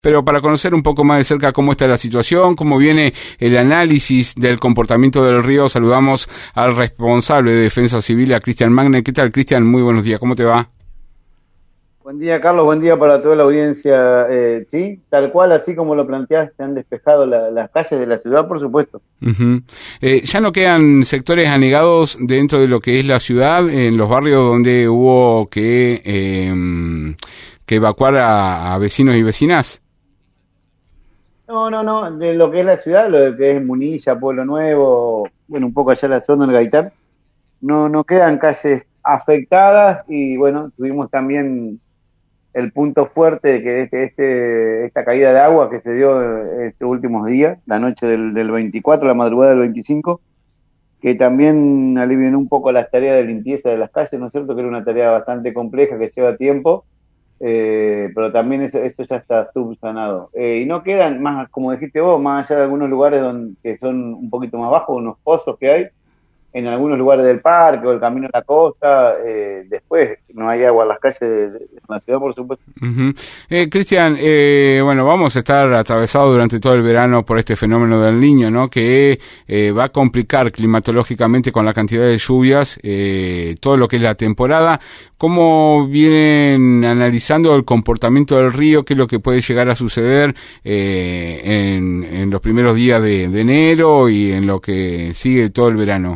Pero para conocer un poco más de cerca cómo está la situación, cómo viene el análisis del comportamiento del río, saludamos al responsable de Defensa Civil, a Cristian Magne. ¿Qué tal, Cristian? Muy buenos días, ¿cómo te va? Buen día, Carlos, buen día para toda la audiencia. Sí, tal cual, así como lo planteás, se han despejado las calles de la ciudad, por supuesto. Uh-huh. Ya no quedan sectores anegados dentro de lo que es la ciudad, en los barrios donde hubo que evacuar a vecinos y vecinas. No, de lo que es la ciudad, lo que es Munilla, Pueblo Nuevo, bueno, un poco allá la zona del Gaitán, no quedan calles afectadas y bueno, tuvimos también el punto fuerte de que esta caída de agua que se dio estos últimos días, la noche del 24, la madrugada del 25, que también alivianó un poco las tareas de limpieza de las calles, ¿no es cierto? Que era una tarea bastante compleja que lleva tiempo, pero también eso ya está subsanado. Y no quedan más, como dijiste vos, más allá de algunos lugares que son un poquito más bajos, unos pozos que hay, en algunos lugares del parque o el camino a la costa, después no hay agua en las calles de la ciudad, por supuesto. Uh-huh. Cristian, bueno, vamos a estar atravesados durante todo el verano por este fenómeno del Niño, ¿no? Que va a complicar climatológicamente con la cantidad de lluvias todo lo que es la temporada. ¿Cómo vienen analizando el comportamiento del río? ¿Qué es lo que puede llegar a suceder en los primeros días de enero y en lo que sigue todo el verano?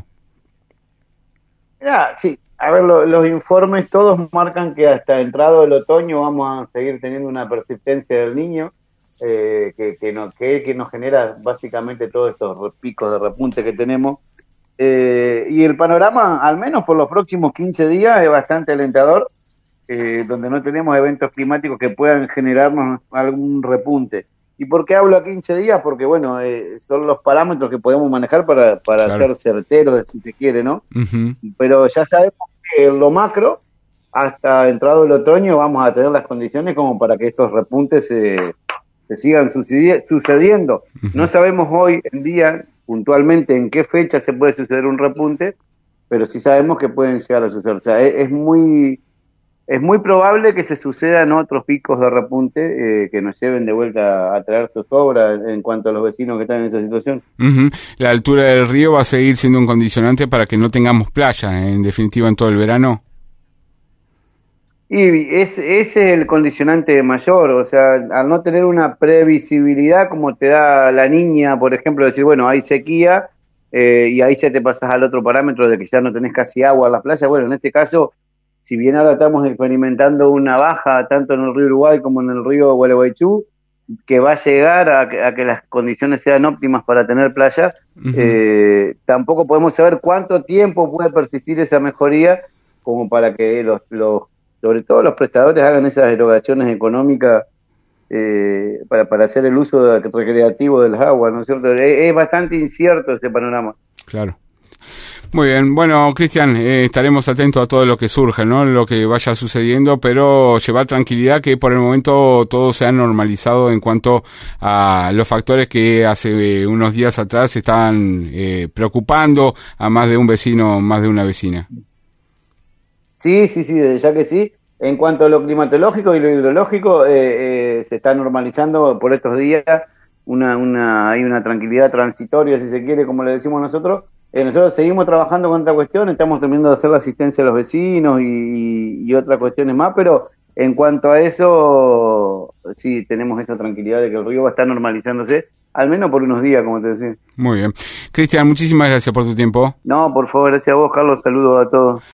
Sí, a ver, los informes todos marcan que hasta entrado el otoño vamos a seguir teniendo una persistencia del Niño que nos genera básicamente todos estos picos de repunte que tenemos. Y el panorama, al menos por los próximos 15 días, es bastante alentador, donde no tenemos eventos climáticos que puedan generarnos algún repunte. ¿Y por qué hablo a 15 días? Porque, bueno, son los parámetros que podemos manejar para claro, ser certeros, si se quiere, ¿no? Uh-huh. Pero ya sabemos que en lo macro, hasta entrado el otoño, vamos a tener las condiciones como para que estos repuntes se sigan sucediendo. Uh-huh. No sabemos hoy en día, puntualmente, en qué fecha se puede suceder un repunte, pero sí sabemos que pueden llegar a suceder. O sea, es muy probable que se sucedan otros picos de repunte que nos lleven de vuelta a traer zozobra en cuanto a los vecinos que están en esa situación. Uh-huh. La altura del río va a seguir siendo un condicionante para que no tengamos playa, en definitiva, en todo el verano. Y ese es el condicionante mayor, o sea, al no tener una previsibilidad como te da la Niña, por ejemplo, decir, bueno, hay sequía y ahí ya te pasas al otro parámetro de que ya no tenés casi agua en la playa. Bueno, en este caso, si bien ahora estamos experimentando una baja tanto en el río Uruguay como en el río Gualeguaychú, que va a llegar a que las condiciones sean óptimas para tener playa, uh-huh, tampoco podemos saber cuánto tiempo puede persistir esa mejoría como para que sobre todo los prestadores hagan esas erogaciones económicas para hacer el uso recreativo de las aguas, ¿no es cierto? Es bastante incierto ese panorama. Claro. Muy bien, bueno, Cristian, estaremos atentos a todo lo que surja, ¿no? Lo que vaya sucediendo, pero llevar tranquilidad que por el momento todo se ha normalizado en cuanto a los factores que hace unos días atrás estaban preocupando a más de un vecino, más de una vecina. Sí, desde ya que sí. En cuanto a lo climatológico y lo hidrológico, se está normalizando por estos días, hay una tranquilidad transitoria, si se quiere, como le decimos nosotros. Nosotros seguimos trabajando con otra cuestión, estamos terminando de hacer la asistencia a los vecinos y otras cuestiones más, pero en cuanto a eso, sí tenemos esa tranquilidad de que el río va a estar normalizándose, al menos por unos días, como te decía. Muy bien. Cristian, muchísimas gracias por tu tiempo. No, por favor, gracias a vos, Carlos, saludos a todos.